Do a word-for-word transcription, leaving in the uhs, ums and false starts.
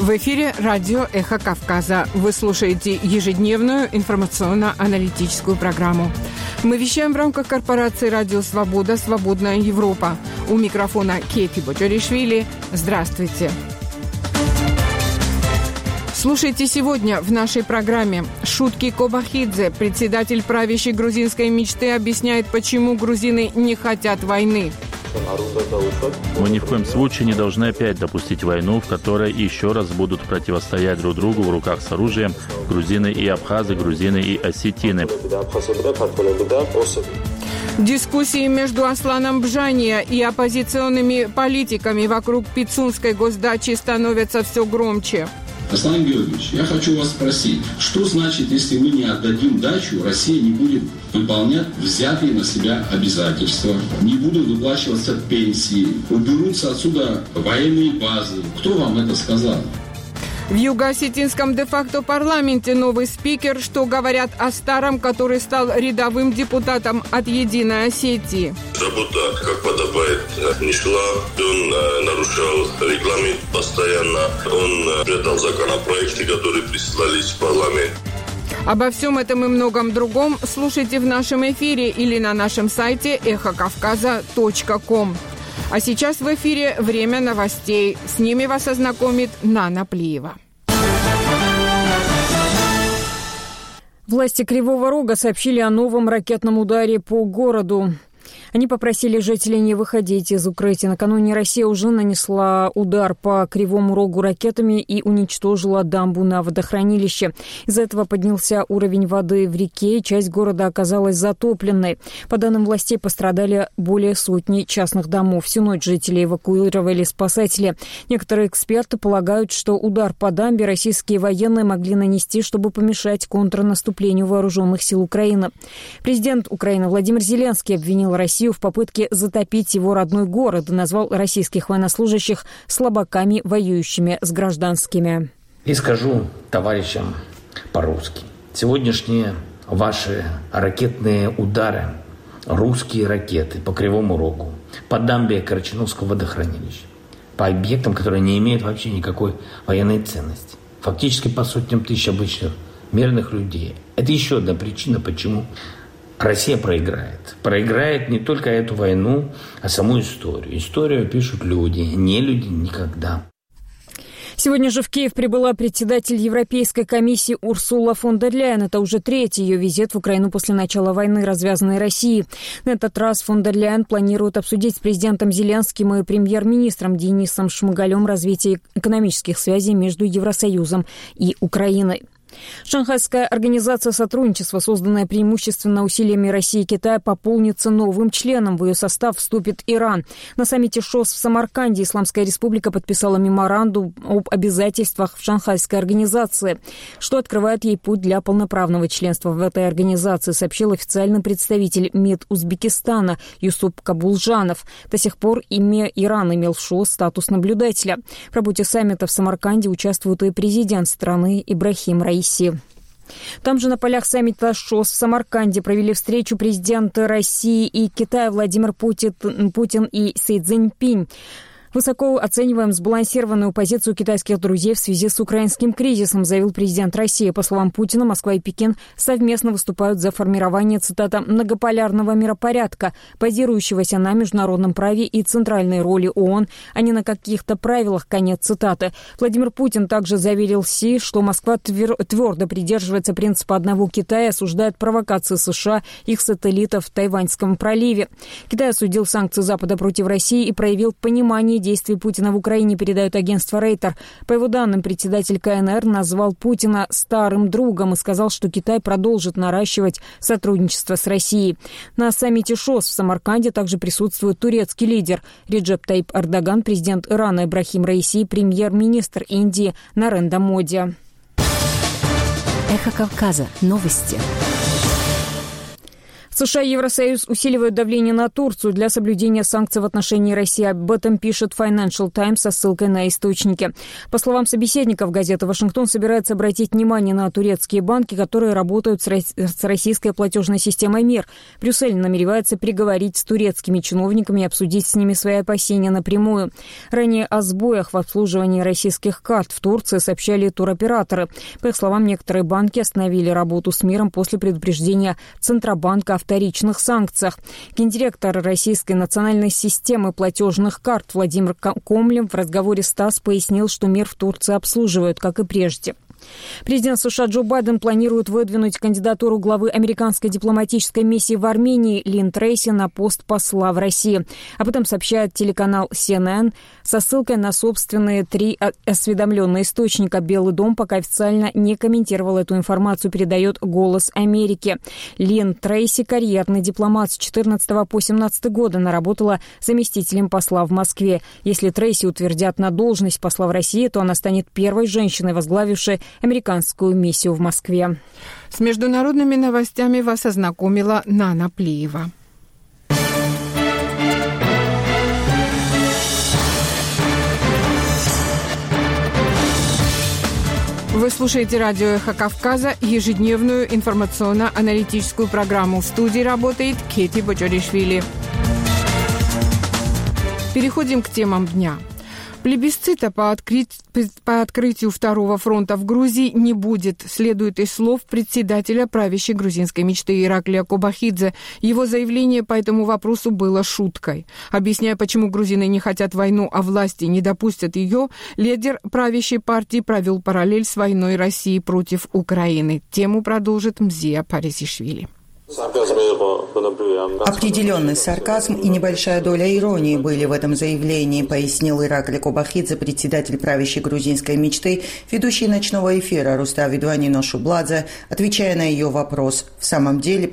В эфире радио «Эхо Кавказа». Вы слушаете ежедневную информационно-аналитическую программу. Мы вещаем в рамках корпорации «Радио Свобода. Свободная Европа». У микрофона Кейти Боджоришвили. Здравствуйте. Слушайте сегодня в нашей программе. Шутки Кобахидзе, председатель правящей грузинской мечты, объясняет, почему грузины не хотят войны. Мы ни в коем случае не должны опять допустить войну, в которой еще раз будут противостоять друг другу в руках с оружием грузины и абхазы, грузины и осетины. Дискуссии между Асланом Бжания и оппозиционными политиками вокруг Пицунской госдачи становятся все громче. Аслан Георгиевич, я хочу вас спросить, что значит, если мы не отдадим дачу, Россия не будет выполнять взятые на себя обязательства, не будут выплачиваться пенсии, уберутся отсюда военные базы? Кто вам это сказал? В юго-осетинском де-факто парламенте новый спикер, что говорят о старом, который стал рядовым депутатом от «Единой Осетии». Работа, как подобает, не шла. Он нарушал регламент постоянно. Он предал законопроекты, которые прислались в парламент. Обо всем этом и многом другом слушайте в нашем эфире или на нашем сайте эхо кавказа точка ком. А сейчас в эфире время новостей. С ними вас ознакомит Нана Плиева. Власти Кривого Рога сообщили о новом ракетном ударе по городу. Они попросили жителей не выходить из укрытий. Накануне Россия уже нанесла удар по Кривому Рогу ракетами и уничтожила дамбу на водохранилище. Из-за этого поднялся уровень воды в реке, и часть города оказалась затопленной. По данным властей, пострадали более сотни частных домов. Всю ночь жители эвакуировали спасатели. Некоторые эксперты полагают, что удар по дамбе российские военные могли нанести, чтобы помешать контрнаступлению вооруженных сил Украины. Президент Украины Владимир Зеленский обвинил Россию в попытке затопить его родной город и назвал российских военнослужащих слабаками, воюющими с гражданскими. И скажу товарищам по-русски. Сегодняшние ваши ракетные удары, русские ракеты по Кривому Рогу, по дамбе Карачиновского водохранилища, по объектам, которые не имеют вообще никакой военной ценности, фактически по сотням тысяч обычных мирных людей. Это еще одна причина, почему Россия проиграет. Проиграет не только эту войну, а саму историю. Историю пишут люди, не люди никогда. Сегодня же в Киев прибыла председатель Европейской комиссии Урсула фон дер Ляйен. Это уже третий ее визит в Украину после начала войны, развязанной Россией. На этот раз фон дер Ляйен планирует обсудить с президентом Зеленским и премьер-министром Денисом Шмыгалем развитие экономических связей между Евросоюзом и Украиной. Шанхайская организация сотрудничества, созданная преимущественно усилиями России и Китая, пополнится новым членом. В ее состав вступит Иран. На саммите ШОС в Самарканде Исламская республика подписала меморандум об обязательствах в Шанхайской организации, что открывает ей путь для полноправного членства в этой организации, сообщил официальный представитель МИД Узбекистана Юсуп Кабулжанов. До сих пор имя Иран имел в ШОС статус наблюдателя. В работе саммита в Самарканде участвует и президент страны Ибрахим Раиси. Там же на полях саммита ШОС в Самарканде провели встречу президенты России и Китая Владимир Путин, Путин и Си Цзиньпинь. Высоко оцениваем сбалансированную позицию китайских друзей в связи с украинским кризисом, заявил президент России. По словам Путина, Москва и Пекин совместно выступают за формирование, цитата, «многополярного миропорядка, базирующегося на международном праве и центральной роли ООН, а не на каких-то правилах», конец цитаты. Владимир Путин также заверил Си, что Москва твер- твердо придерживается принципа одного Китая и осуждает провокации США, их сателлитов в Тайваньском проливе. Китай осудил санкции Запада против России и проявил понимание действий Путина в Украине, передает агентство Рейтер. По его данным, председатель ка эн эр назвал Путина старым другом и сказал, что Китай продолжит наращивать сотрудничество с Россией. На саммите ШОС в Самарканде также присутствует турецкий лидер Реджеп Тайип Эрдоган, президент Ирана Ибрахим Раиси и премьер-министр Индии Нарендра Моди. Эхо Кавказа. Новости. США и Евросоюз усиливают давление на Турцию для соблюдения санкций в отношении России. Об этом пишет Financial Times со ссылкой на источники. По словам собеседников газеты, Вашингтон собирается обратить внимание на турецкие банки, которые работают с российской платежной системой МИР. Брюссель намеревается переговорить с турецкими чиновниками и обсудить с ними свои опасения напрямую. Ранее о сбоях в обслуживании российских карт в Турции сообщали туроператоры. По их словам, некоторые банки остановили работу с МИРом после предупреждения Центробанка о вторичных санкциях. Гендиректор Российской национальной системы платежных карт Владимир Комлев в разговоре с ТАСС пояснил, что МИР в Турции обслуживают, как и прежде. Президент США Джо Байден планирует выдвинуть кандидатуру главы американской дипломатической миссии в Армении Лин Трейси на пост посла в России. Об этом сообщает телеканал си эн эн со ссылкой на собственные три осведомленные источника. Белый дом пока официально не комментировал эту информацию, передает «Голос Америки». Лин Трейси – карьерный дипломат. С две тысячи четырнадцатого по две тысячи семнадцатый года она работала заместителем посла в Москве. Если Трейси утвердят на должность посла в России, то она станет первой женщиной, возглавившей американскую миссию в Москве. С международными новостями вас ознакомила Нана Плиева. Вы слушаете радио «Эхо Кавказа», ежедневную информационно-аналитическую программу. В студии работает Кети Боджоришвили. Переходим к темам дня. Плебисцита по, открыть, по открытию второго фронта в Грузии не будет, следует из слов председателя правящей грузинской мечты Ираклия Кобахидзе. Его заявление по этому вопросу было шуткой. Объясняя, почему грузины не хотят войну, а власти не допустят ее, лидер правящей партии провел параллель с войной России против Украины. Тему продолжит Мзия Парисишвили. Определенный сарказм и небольшая доля иронии были в этом заявлении, пояснил Ираклий Кобахидзе, председатель правящей грузинской мечты, ведущий ночного эфира Руста Видванино Шубладзе, отвечая на ее вопрос. В самом деле,